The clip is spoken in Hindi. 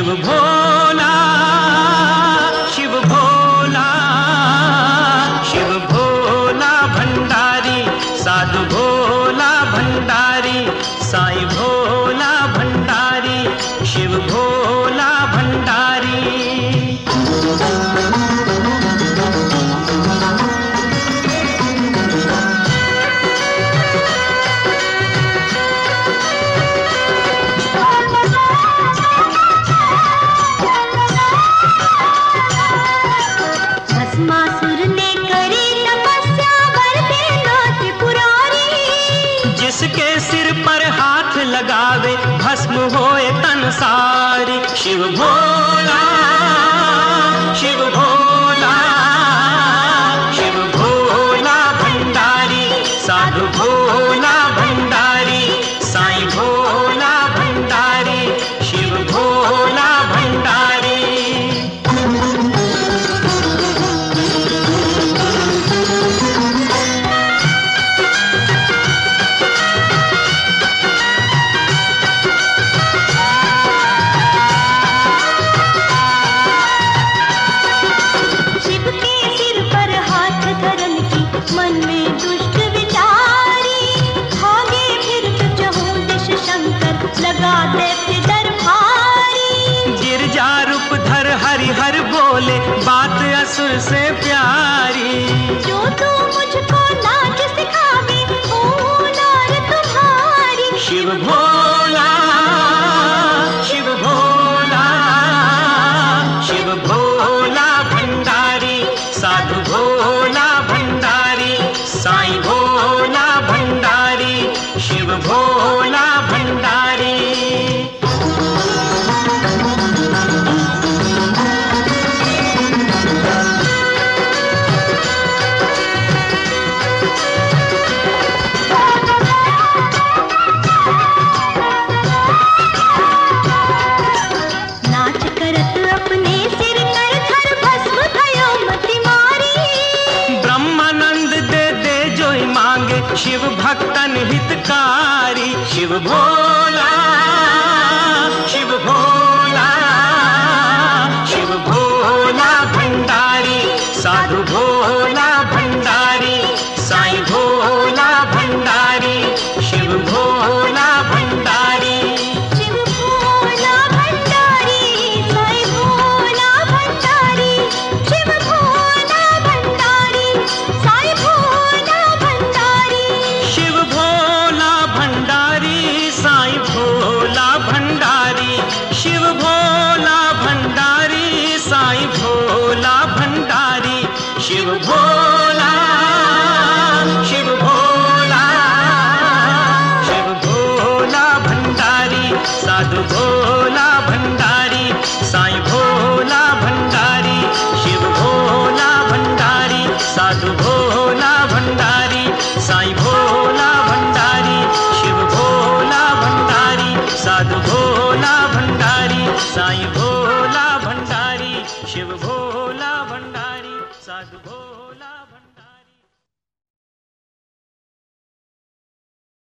शिव भोला, शिव भोला, शिव भोला भंडारी, साधु भोला भंडारी, साईं भोला भंडारी, शिव भोला भंडारी। भस्मासुर ने करी तपस्या बरते नाथ पुरारी, जिसके सिर पर हाथ लगावे भस्म होए तन सारी। शिव भोला, शिव भोला, शिव भोला भंडारी, साधु भोला भंडारी, साईं भोला भंडारी, शिव भोला भंडारी। मन में दुष्ट विचारी, भागे फिर चहु दिश शंकर लगा दे फिर भारी। गिरजा रूप धर हरि हर बोले बात असुर से प्यारी। जो तू मुझको नाच सिखावे हो नार तुम्हारी। शिव भोला, शिव भोला, शिव भोला भंडारी, साधु भोला भंडारी, साईं भोला भंडारी, शिव भोला भंडारी। नाच करत अपने सिर कर धर भस्म भयो मति मारी। ब्रह्मानंद दे दे जोई मांगे शिव भक्तन हितकारी। शिव भोला, शिव भोला, शिव भोला भंडारी, साधु भोला भंडारी, साईं भोला भंडारी, शिव भोला भंडारी। शिव भोला भंडारी, साईं भोला भंडारी, शिव भोला भंडारी, साईं भोला भंडारी। शिव भोला भंडारी, साईं भोला भंडारी, शिव भोला भंडारी, साईं भोला भंडारी। शिव भोला, शिव भोला, शिव भोला भंडारी, साधु भोला भंडारी, साईं भोला भंडारी, शिव भोला भंडारी, साधु भोला भंडारी, साईं भोला भंडारी, शिव भोला भंडारी, साधु भोला भंडारी, साईं भोला